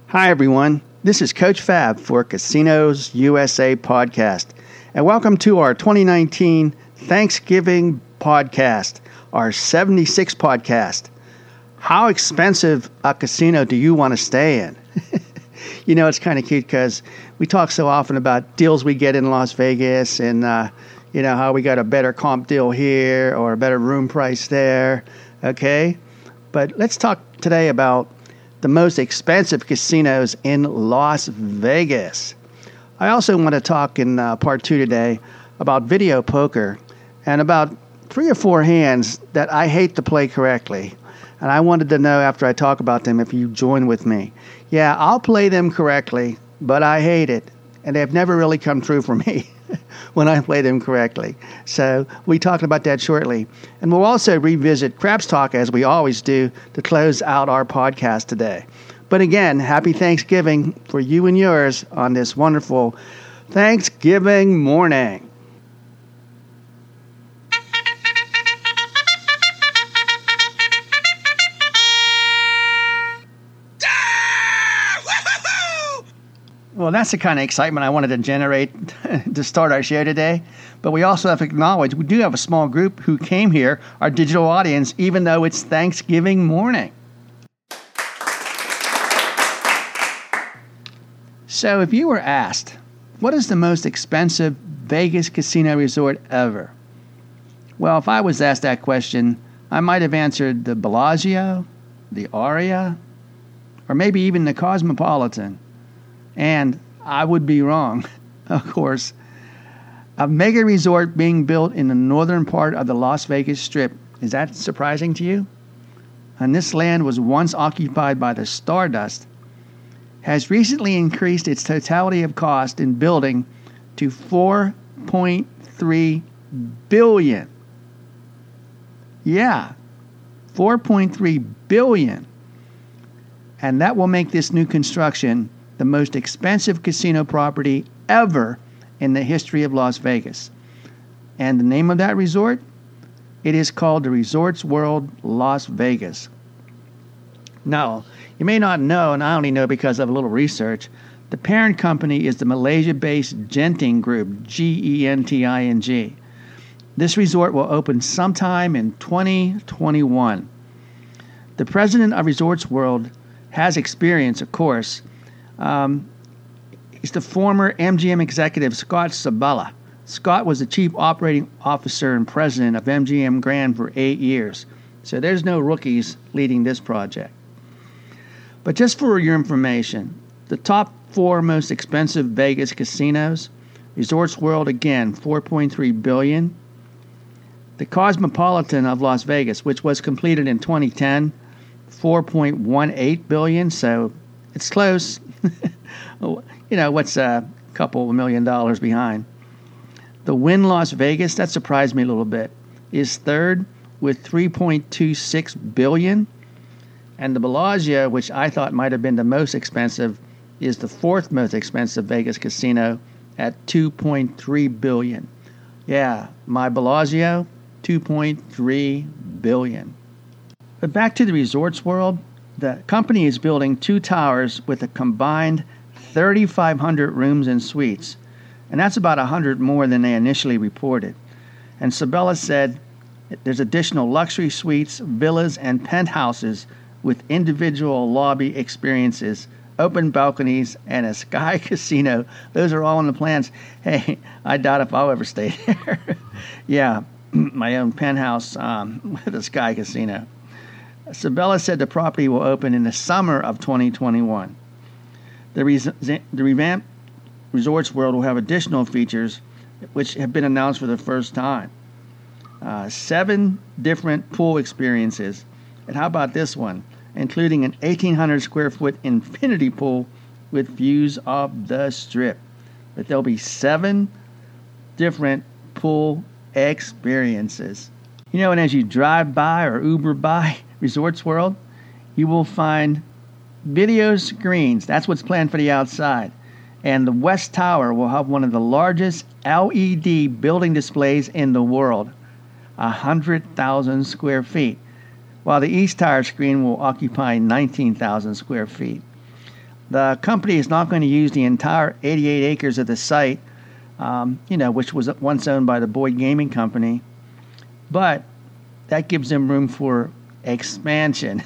Hi, everyone. This is Coach Fab for Casinos USA podcast, and welcome to our 2019 Thanksgiving podcast, our 76th podcast. How expensive a casino do you want to stay in? You know, it's kind of cute because we talk so often about deals we get in Las Vegas and, how we got a better comp deal here or a better room price there, okay? But let's talk today about the most expensive casinos in Las Vegas. I also want to talk in part 2 today about video poker and about 3 or 4 hands that I hate to play correctly. And I wanted to know after I talk about them if you join with me. Yeah, I'll play them correctly, but I hate it. And they've never really come true for me when I play them correctly. So we talked about that shortly. And we'll also revisit Craps Talk, as we always do, to close out our podcast today. But again, happy Thanksgiving for you and yours on this wonderful Thanksgiving morning. Well, that's the kind of excitement I wanted to generate to start our show today. But we also have to acknowledge we do have a small group who came here, our digital audience, even though it's Thanksgiving morning. So if you were asked, what is the most expensive Vegas casino resort ever? Well, if I was asked that question, I might have answered the Bellagio, the Aria, or maybe even the Cosmopolitan. And I would be wrong, of course. A mega resort being built in the northern part of the Las Vegas Strip. Is that surprising to you? And this land was once occupied by the Stardust, has recently increased its totality of cost in building to $4.3 billion. Yeah, $4.3 billion. And that will make this new construction the most expensive casino property ever in the history of Las Vegas. And the name of that resort? It is called the Resorts World Las Vegas. Now, you may not know, and I only know because of a little research, the parent company is the Malaysia-based Genting Group, Genting. This resort will open sometime in 2021. The president of Resorts World has experience, of course. He's the former MGM executive Scott Sabella. Scott was the chief operating officer and president of MGM Grand for 8 years. So there's no rookies leading this project. But just for your information, the top 4 most expensive Vegas casinos, Resorts World, again, $4.3 billion. The Cosmopolitan of Las Vegas, which was completed in 2010, $4.18 billion. So it's close. What's a couple of $1 million behind? The Wynn Las Vegas, that surprised me a little bit, is third with $3.26 billion. And the Bellagio, which I thought might have been the most expensive, is the 4th most expensive Vegas casino at $2.3 billion. Yeah, my Bellagio, $2.3 billion. But back to the Resorts World. The company is building 2 towers with a combined 3,500 rooms and suites, and that's about 100 more than they initially reported. And Sabella said there's additional luxury suites, villas, and penthouses with individual lobby experiences, open balconies, and a sky casino. Those are all in the plans. Hey, I doubt if I'll ever stay there. Yeah, my own penthouse with a sky casino. Sabella said the property will open in the summer of 2021. The revamped Resorts World will have additional features which have been announced for the first time. 7 different pool experiences. And how about this one? Including an 1,800 square foot infinity pool with views of the Strip. But there'll be 7 different pool experiences. And as you drive by or Uber by Resorts World, you will find video screens. That's what's planned for the outside. And the West Tower will have one of the largest LED building displays in the world, 100,000 square feet, while the East Tower screen will occupy 19,000 square feet. The company is not going to use the entire 88 acres of the site, which was once owned by the Boyd Gaming Company, but that gives them room for expansion.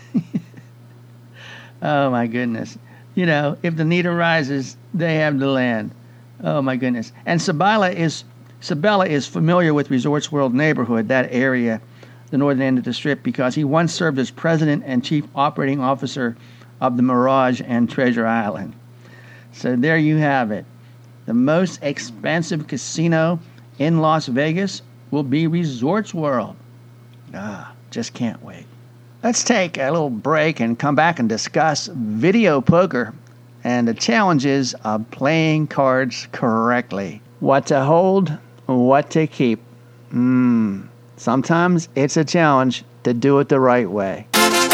Oh my goodness. If the need arises, they have the land. Oh my goodness. And Sabella is familiar with Resorts World neighborhood, that area, the northern end of the Strip, because he once served as president and chief operating officer of the Mirage and Treasure Island. So there you have it. The most expensive casino in Las Vegas will be Resorts World. Just can't wait. Let's take a little break and come back and discuss video poker and the challenges of playing cards correctly. What to hold, what to keep. Sometimes it's a challenge to do it the right way.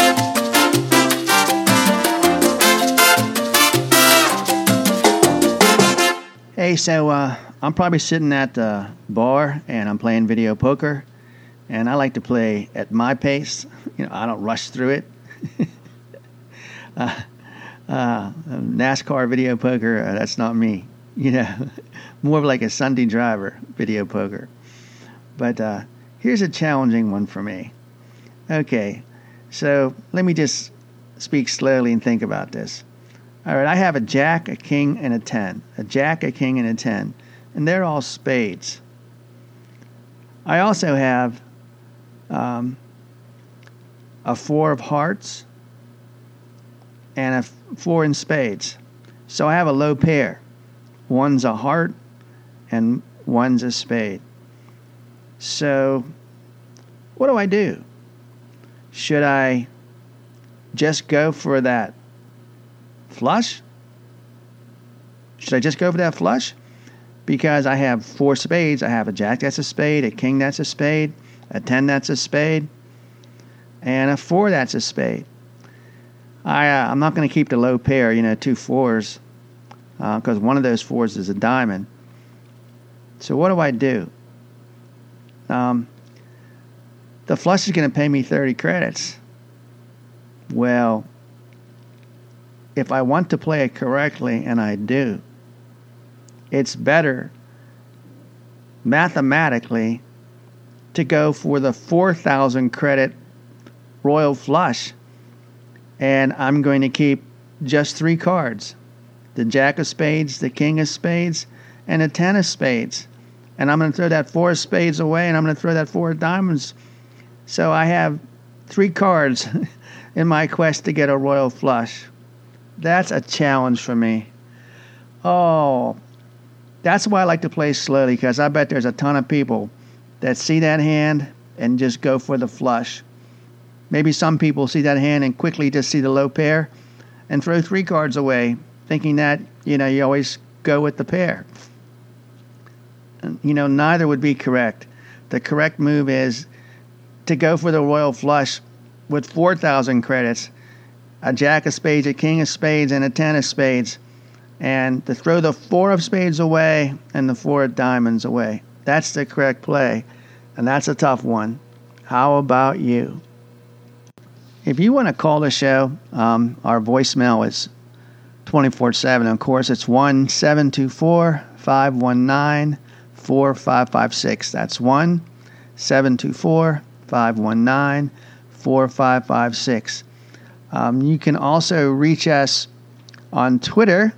Hey, so I'm probably sitting at the bar and I'm playing video poker. And I like to play at my pace. I don't rush through it. NASCAR video poker, that's not me. More of like a Sunday driver video poker. But here's a challenging one for me. Okay, so let me just speak slowly and think about this. All right, I have a jack, a king, and a 10. A jack, a king, and a 10. And they're all spades. I also have a 4 of hearts and a 4 in spades. So I have a low pair. One's a heart and one's a spade. So what do I do? Should I just go for that flush? Should I just go for that flush? Because I have 4 spades. I have a jack that's a spade, a king that's a spade, a 10 that's a spade, and a 4 that's a spade. I'm not going to keep the low pair, 2 4s, because one of those 4s is a diamond. So what do I do? The flush is going to pay me 30 credits. Well, if I want to play it correctly, and I do, it's better mathematically to go for the 4,000 credit royal flush, and I'm going to keep just 3 cards: the jack of spades, the king of spades, and a 10 of spades. And I'm going to throw that 4 of spades away, and I'm going to throw that 4 of diamonds. So I have 3 cards in my quest to get a royal flush. That's a challenge for me. Oh, that's why I like to play slowly, because I bet there's a ton of people that see that hand and just go for the flush. Maybe some people see that hand and quickly just see the low pair and throw 3 cards away, thinking that, you always go with the pair. And, neither would be correct. The correct move is to go for the royal flush with 4,000 credits, a jack of spades, a king of spades, and a 10 of spades, and to throw the 4 of spades away and the 4 of diamonds away. That's the correct play, and that's a tough one. How about you? If you want to call the show, our voicemail is 24/7. Of course, it's 1-724-519-4556. That's 1-724-519-4556. You can also reach us on Twitter,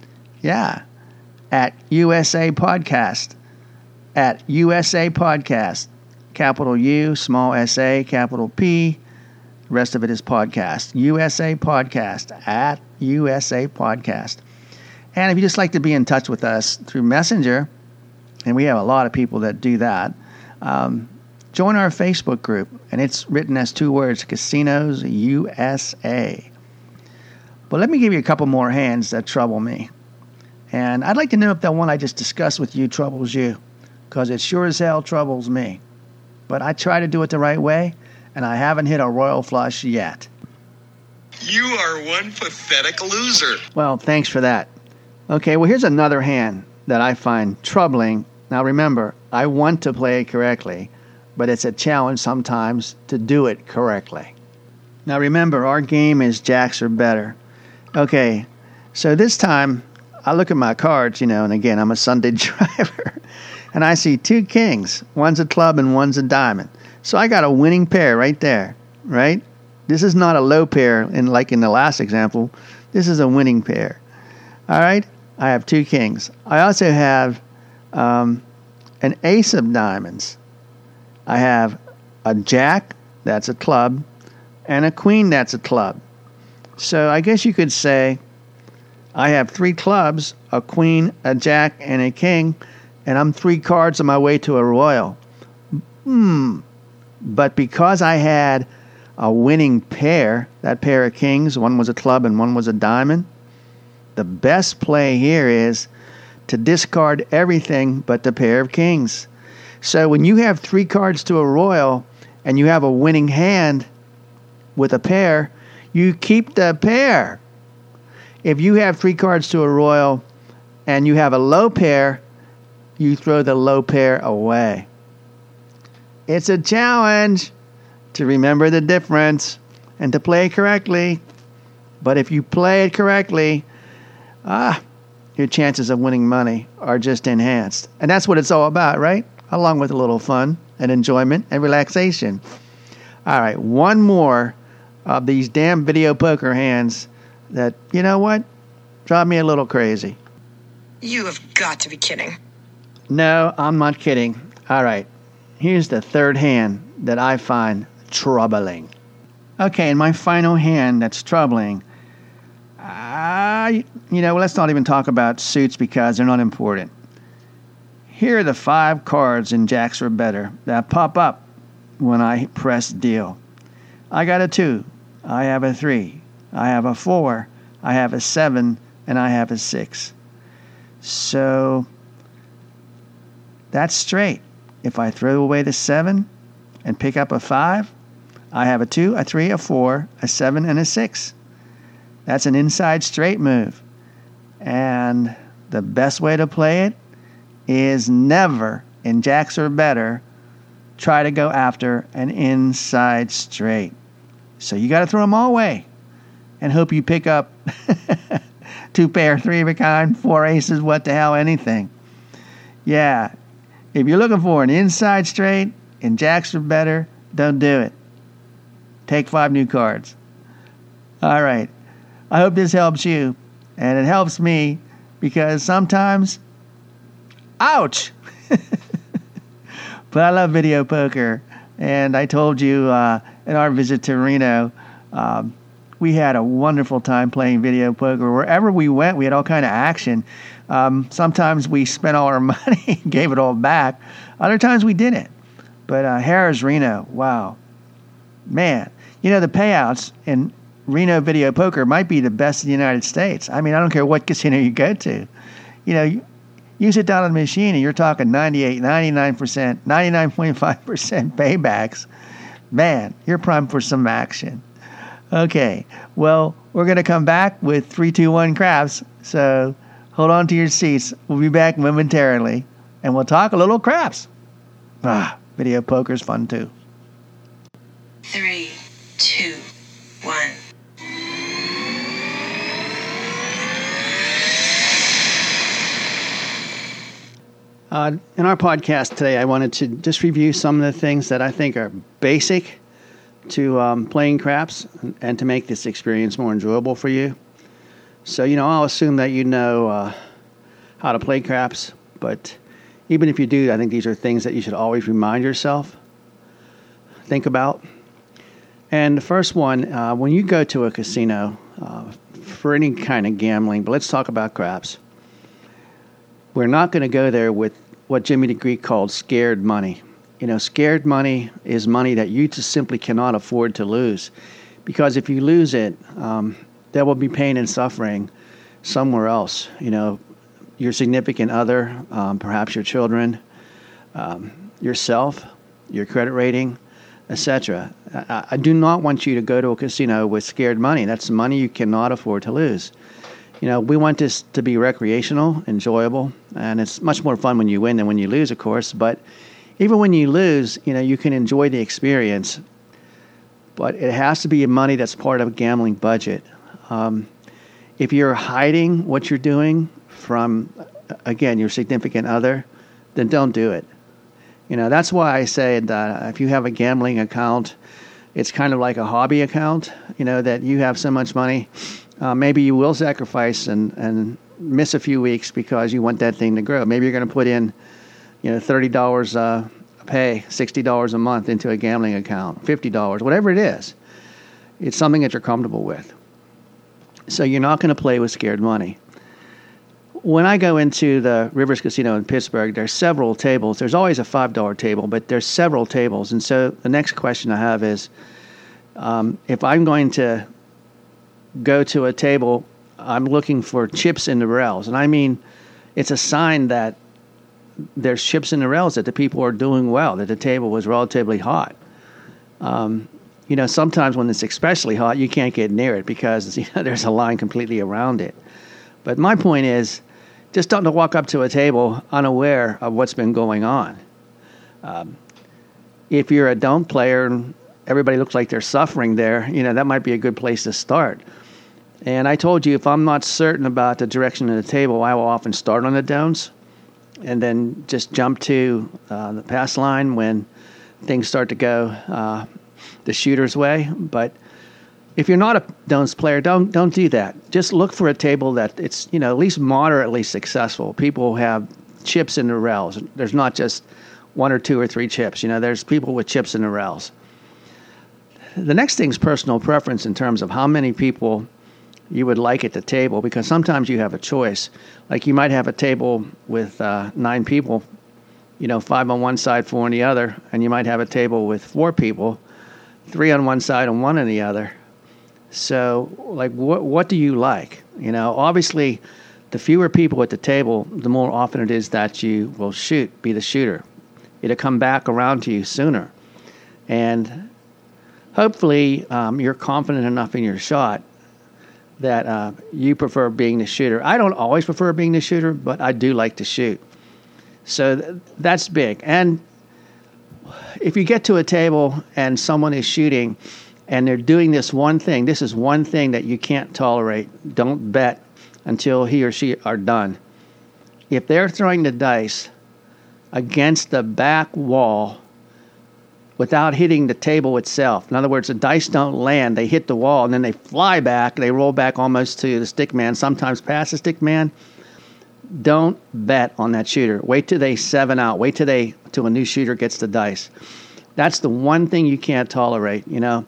at USA Podcast. At USA Podcast. Capital U, small S-A, capital P. The rest of it is podcast. USA Podcast. At USA Podcast. And if you just like to be in touch with us through Messenger, and we have a lot of people that do that, join our Facebook group, and it's written as 2 words, Casinos USA. But let me give you a couple more hands that trouble me. And I'd like to know if that one I just discussed with you troubles you, because it sure as hell troubles me. But I try to do it the right way, and I haven't hit a royal flush yet. You are one pathetic loser. Well, thanks for that. Okay, well, here's another hand that I find troubling. Now, remember, I want to play it correctly, but it's a challenge sometimes to do it correctly. Now, remember, our game is jacks or better. Okay, So this time, I look at my cards, and again, I'm a Sunday driver, and I see 2 kings. One's a club and one's a diamond. So I got a winning pair right there, right? This is not a low pair, like in the last example. This is a winning pair. All right? I have 2 kings. I also have an ace of diamonds. I have a jack, that's a club, and a queen, that's a club. So I guess you could say I have 3 clubs, a queen, a jack, and a king, and I'm 3 cards on my way to a royal. But because I had a winning pair, that pair of kings, one was a club and one was a diamond, the best play here is to discard everything but the pair of kings. So when you have 3 cards to a royal and you have a winning hand with a pair, you keep the pair. If you have 3 cards to a royal and you have a low pair, you throw the low pair away. It's a challenge to remember the difference and to play it correctly. But if you play it correctly, your chances of winning money are just enhanced. And that's what it's all about, right? Along with a little fun and enjoyment and relaxation. All right, one more of these damn video poker hands that, you know what, drive me a little crazy. You have got to be kidding. No, I'm not kidding. All right, here's the third hand that I find troubling. Okay, and my final hand that's troubling, let's not even talk about suits because they're not important. Here are the 5 cards in Jacks or Better that pop up when I press deal. I got a 2, I have a 3, I have a 4, I have a 7, and I have a 6. So that's straight. If I throw away the 7 and pick up a 5, I have a 2, a 3, a 4, a 7, and a 6. That's an inside straight move. And the best way to play it is never, in Jacks or Better, try to go after an inside straight. So you got to throw them all away and hope you pick up 2 pair, 3 of a kind, 4 aces, what the hell, anything. Yeah, if you're looking for an inside straight in Jacks or Better, don't do it. Take 5 new cards. All right. I hope this helps you. And it helps me because sometimes, ouch! But I love video poker. And I told you in our visit to Reno, we had a wonderful time playing video poker. Wherever we went, we had all kind of action. Sometimes we spent all our money, gave it all back. Other times we didn't. But Harrah's Reno, wow. Man, the payouts in Reno video poker might be the best in the United States. I mean, I don't care what casino you go to. You sit down on the machine and you're talking 98, 99%, 99.5% paybacks. Man, you're primed for some action. Okay, well, we're going to come back with 3, 2, 1 craps. So hold on to your seats. We'll be back momentarily, and we'll talk a little craps. Video poker's fun too. 3, 2, 1. In our podcast today, I wanted to just review some of the things that I think are basic to playing craps and to make this experience more enjoyable for you. So, I'll assume that you know how to play craps, but even if you do, I think these are things that you should always remind yourself, think about. And the first one, when you go to a casino for any kind of gambling, but let's talk about craps. We're not going to go there with what Jimmy the Greek called scared money. Scared money is money that you just simply cannot afford to lose. Because if you lose it, there will be pain and suffering somewhere else. Your significant other, perhaps your children, yourself, your credit rating, etc. I do not want you to go to a casino with scared money. That's money you cannot afford to lose. We want this to be recreational, enjoyable, and it's much more fun when you win than when you lose, of course. But even when you lose, you can enjoy the experience. But it has to be money that's part of a gambling budget. If you're hiding what you're doing from, again, your significant other, then don't do it. That's why I say that if you have a gambling account, it's kind of like a hobby account, that you have so much money. Maybe you will sacrifice and miss a few weeks because you want that thing to grow. Maybe you're going to put in, $30 a pay, $60 a month into a gambling account, $50, whatever it is. It's something that you're comfortable with. So you're not going to play with scared money. When I go into the Rivers Casino in Pittsburgh, there's several tables. There's always a $5 table, but there's several tables. And so the next question I have is, if I'm going to go to a table, I'm looking for chips in the rails. And I mean, it's a sign that there's chips in the rails, that the people are doing well, that the table was relatively hot. Sometimes when it's especially hot, you can't get near it because there's a line completely around it. But my point is, just don't walk up to a table unaware of what's been going on. If you're a don't player and everybody looks like they're suffering there, that might be a good place to start. And I told you, if I'm not certain about the direction of the table, I will often start on the don'ts and then just jump to the pass line when things start to go the shooter's way. But if you're not a don'ts player, don't do that. Just look for a table that it's at least moderately successful. People have chips in the rails. There's not just one or two or three chips. There's people with chips in the rails. The next thing is personal preference in terms of how many people you would like at the table, because sometimes you have a choice. Like you might have a table with 9 people, 5 on one side, 4 on the other, and you might have a table with 4 people, 3 on one side and 1 on the other. So, like, what do you like? Obviously, the fewer people at the table, the more often it is that you will be the shooter. It'll come back around to you sooner. And hopefully, you're confident enough in your shot that you prefer being the shooter. I don't always prefer being the shooter, but I do like to shoot. So that's big. And if you get to a table and someone is shooting and they're doing this is one thing that you can't tolerate. Don't bet until he or she are done. If they're throwing the dice against the back wall without hitting the table itself, in other words, the dice don't land, they hit the wall, and then they fly back, they roll back almost to the stick man, sometimes past the stick man, don't bet on that shooter. Wait till they 7 out. Wait till a new shooter gets the dice. That's the one thing you can't tolerate,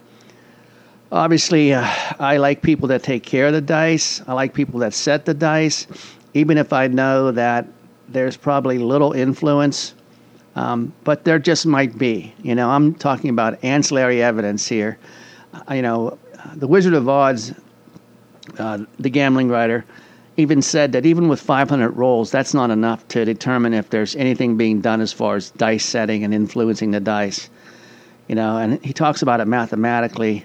Obviously, I like people that take care of the dice. I like people that set the dice, even if I know that there's probably little influence, but there just might be. I'm talking about ancillary evidence here. The Wizard of Oz, the gambling writer, even said that even with 500 rolls, that's not enough to determine if there's anything being done as far as dice setting and influencing the dice. And he talks about it mathematically.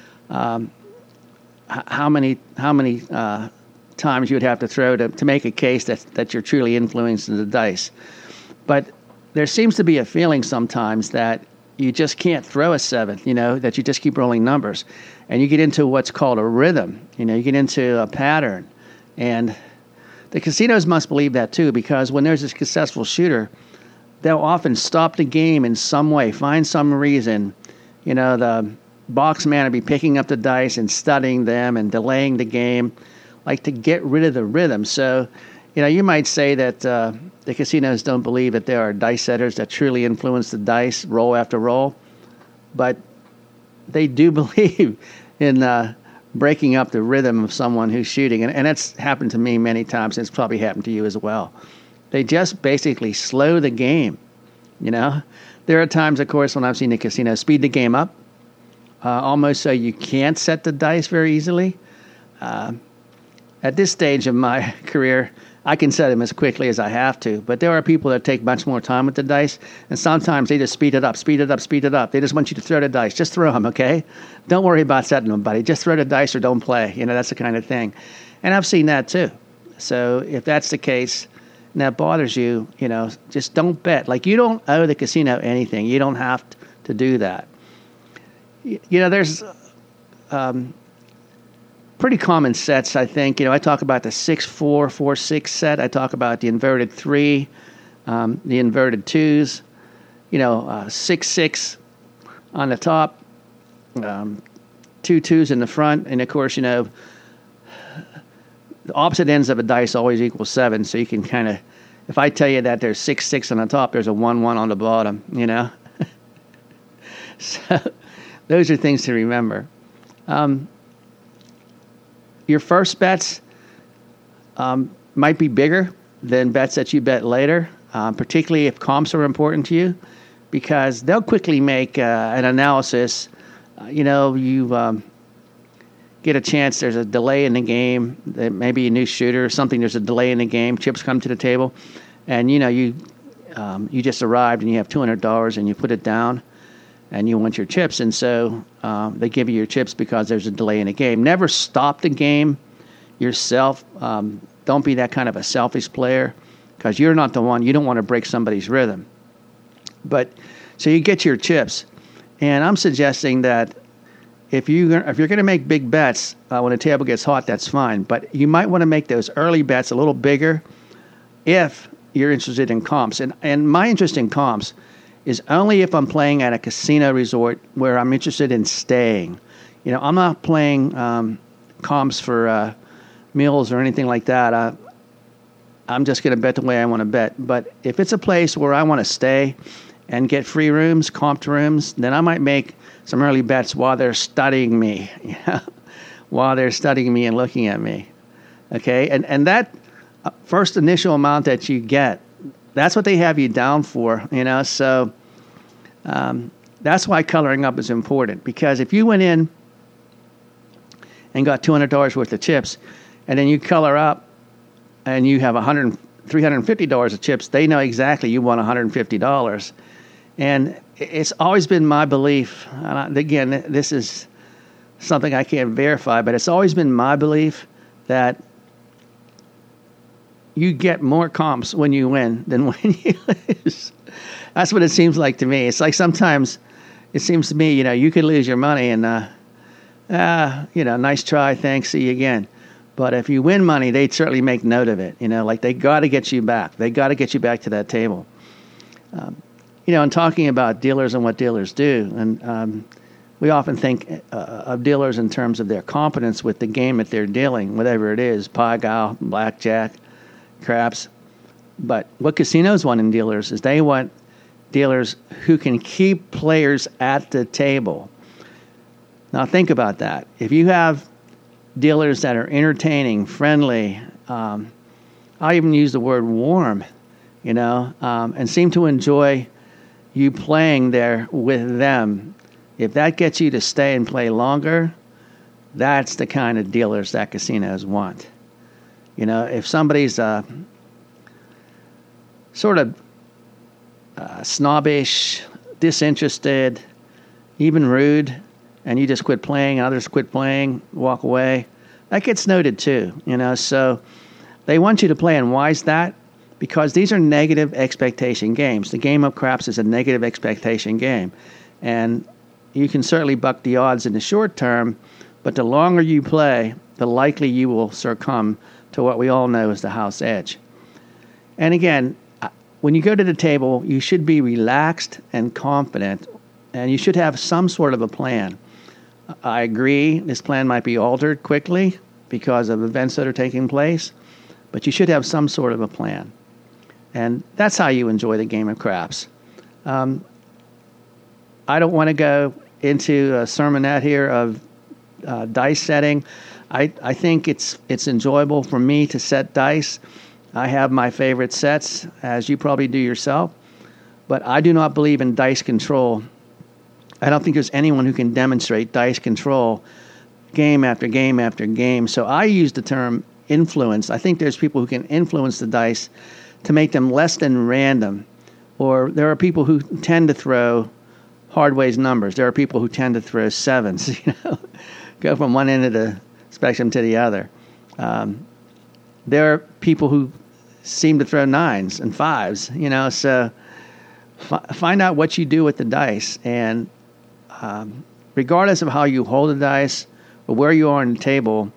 How many times you would have to throw to make a case that you're truly influencing the dice. But there seems to be a feeling sometimes that you just can't throw a 7th, that you just keep rolling numbers. And you get into what's called a rhythm. You get into a pattern. And the casinos must believe that too, because when there's a successful shooter, they'll often stop the game in some way, find some reason. The box man will be picking up the dice and studying them and delaying the game, like to get rid of the rhythm. So, you might say that the casinos don't believe that there are dice setters that truly influence the dice roll after roll, but they do believe in breaking up the rhythm of someone who's shooting. And that's happened to me many times, and it's probably happened to you as well. They just basically slow the game, There are times, of course, when I've seen the casino speed the game up, almost so you can't set the dice very easily. At this stage of my career, I can set them as quickly as I have to, but there are people that take much more time with the dice, and sometimes they just speed it up. They just want you to throw the dice. Just throw them, okay? Don't worry about setting them, buddy. Just throw the dice or don't play. That's the kind of thing. And I've seen that too. So if that's the case, and that bothers you, just don't bet. Like, you don't owe the casino anything. You don't have to do that. There's pretty common sets, I think. I talk about the 6-4, 4-6 set. I talk about the inverted 3, the inverted 2s, 6-6 on the top, 2 2s in the front. And, of course, the opposite ends of a dice always equals 7. So you can kind of, if I tell you that there's 6-6 on the top, there's a 1-1 on the bottom, So those are things to remember. Your first bets might be bigger than bets that you bet later, particularly if comps are important to you, because they'll quickly make an analysis. You get a chance, there's a delay in the game, maybe a new shooter or something, there's a delay in the game, chips come to the table, and you just arrived and you have $200 and you put it down and you want your chips, and so they give you your chips because there's a delay in the game. Never stop the game yourself. Don't be that kind of a selfish player, because you're not the one. You don't want to break somebody's rhythm. But so you get your chips, and I'm suggesting that if you're going to make big bets when the table gets hot, that's fine. But you might want to make those early bets a little bigger if you're interested in comps. And my interest in comps is only if I'm playing at a casino resort where I'm interested in staying. I'm not playing comps for meals or anything like that. I'm just going to bet the way I want to bet. But if it's a place where I want to stay and get free rooms, comped rooms, then I might make some early bets while they're studying me, while they're studying me and looking at me. Okay, and that first initial amount that you get, that's what they have you down for, so that's why coloring up is important, because if you went in and got $200 worth of chips, and then you color up and you have $350 of chips, they know exactly you won $150. And it's always been my belief, and again, this is something I can't verify, but it's always been my belief that you get more comps when you win than when you lose. That's what it seems like to me. It's like sometimes it seems to me, you could lose your money and, nice try, thanks, see you again. But if you win money, they certainly make note of it. Like they got to get you back. They got to get you back to that table. And talking about dealers and what dealers do, and we often think of dealers in terms of their competence with the game that they're dealing, whatever it is, Pie-Gow, blackjack, craps. But what casinos want in dealers is they want dealers who can keep players at the table. Now think about that. If you have dealers that are entertaining, friendly, I even use the word warm, and seem to enjoy you playing there with them, if that gets you to stay and play longer, that's the kind of dealers that casinos want. If somebody's sort of snobbish, disinterested, even rude, and you just quit playing, others quit playing, walk away, that gets noted too. So they want you to play, and why is that? Because these are negative expectation games. The game of craps is a negative expectation game. And you can certainly buck the odds in the short term, but the longer you play, the likely you will succumb to what we all know is the house edge. And again, when you go to the table, you should be relaxed and confident, and you should have some sort of a plan. I agree, this plan might be altered quickly because of events that are taking place, but you should have some sort of a plan. And that's how you enjoy the game of craps. I don't want to go into a sermonette here of dice setting. I think it's enjoyable for me to set dice. I have my favorite sets, as you probably do yourself. But I do not believe in dice control. I don't think there's anyone who can demonstrate dice control game after game after game. So I use the term influence. I think there's people who can influence the dice to make them less than random. Or there are people who tend to throw hard-ways numbers. There are people who tend to throw sevens, go from one end of the spectrum to the other. There are people who seem to throw nines and fives, so find out what you do with the dice. And regardless of how you hold the dice or where you are on the table,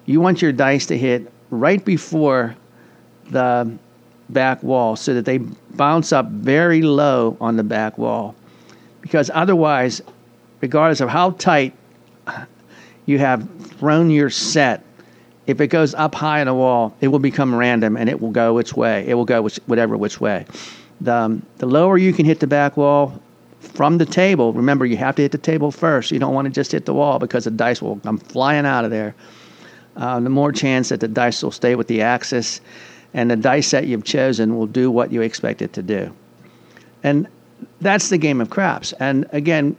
you want your dice to hit right before the back wall so that they bounce up very low on the back wall. Because otherwise, regardless of how tight you have thrown your set, if it goes up high on the wall, it will become random and it will go which way. It will go which way. The lower you can hit the back wall from the table, remember you have to hit the table first. You don't want to just hit the wall because the dice will come flying out of there. The more chance that the dice will stay with the axis and the dice set you've chosen will do what you expect it to do. And that's the game of craps. And again,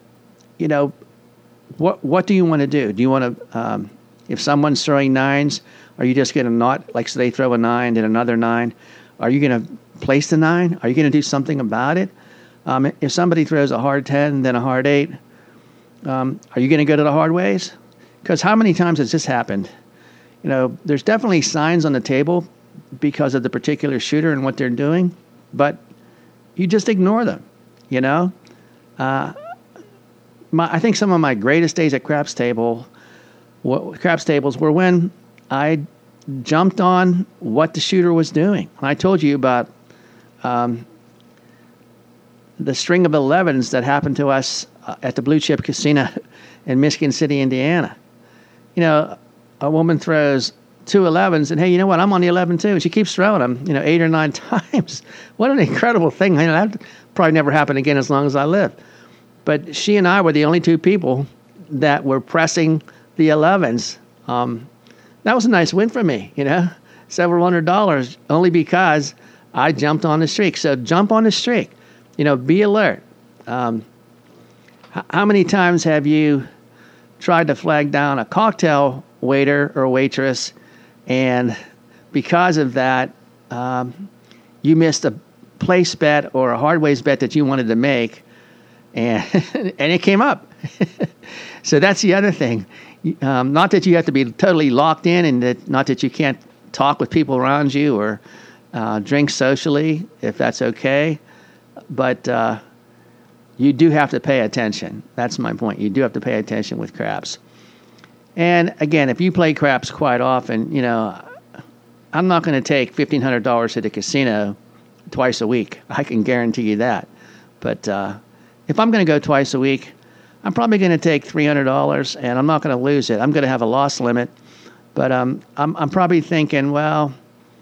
what do you want to do? Do you want to, if someone's throwing nines, are you just going to not, like so they throw a 9, then another 9? Are you going to place the 9? Are you going to do something about it? If somebody throws a hard 10, then a hard 8, are you going to go to the hard ways? Because how many times has this happened? There's definitely signs on the table because of the particular shooter and what they're doing, but you just ignore them, I think some of my greatest days at craps tables were when I jumped on what the shooter was doing. I told you about the string of 11s that happened to us at the Blue Chip Casino in Michigan City, Indiana. A woman throws 2 11s, and hey, you know what? I'm on the 11 too. And she keeps throwing them, 8 or 9 times. What an incredible thing! That probably never happen again as long as I live. But she and I were the only 2 people that were pressing the 11s. That was a nice win for me, several $100 only because I jumped on the streak. So jump on the streak, be alert. How many times have you tried to flag down a cocktail waiter or waitress, and because of that, you missed a place bet or a hardways bet that you wanted to make, and and it came up. So that's the other thing. Not that you have to be totally locked in, and not that you can't talk with people around you or drink socially, if that's okay, but you do have to pay attention. That's my point. You do have to pay attention with craps. And again, if you play craps quite often, I'm not going to take $1,500 to the casino twice a week. I can guarantee you that. But if I'm going to go twice a week, I'm probably going to take $300, and I'm not going to lose it. I'm going to have a loss limit, but I'm probably thinking, well,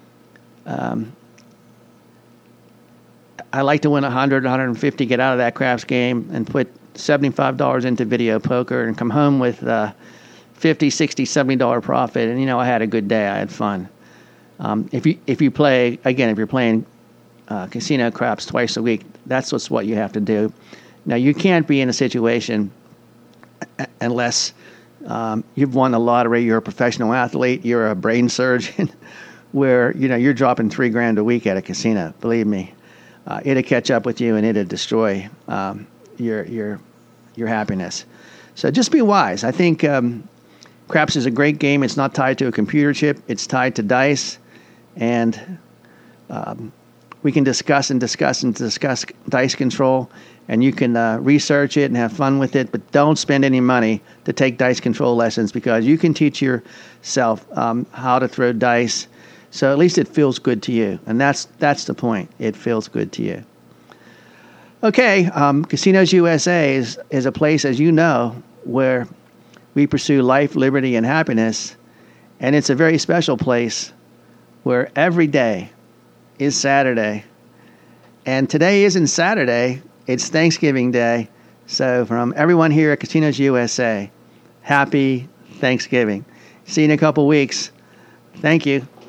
I like to win 100, 150, get out of that craps game, and put $75 into video poker, and come home with $50, $60, $70 profit. And I had a good day. I had fun. If you play again, if you're playing casino craps twice a week, that's what you have to do. Now, you can't be in a situation unless you've won the lottery, you're a professional athlete, you're a brain surgeon, where you're dropping $3,000 a week at a casino. Believe me, it'll catch up with you and it'll destroy your happiness. So just be wise. I think craps is a great game. It's not tied to a computer chip. It's tied to dice, and we can discuss dice control, and you can research it and have fun with it, but don't spend any money to take dice control lessons, because you can teach yourself how to throw dice, so at least it feels good to you, and that's the point. It feels good to you. Okay, Casinos USA is a place, as you know, where we pursue life, liberty, and happiness, and it's a very special place where every day is Saturday. And today isn't Saturday, it's Thanksgiving Day. So from everyone here at Casinos USA, happy Thanksgiving. See you in a couple weeks. Thank you.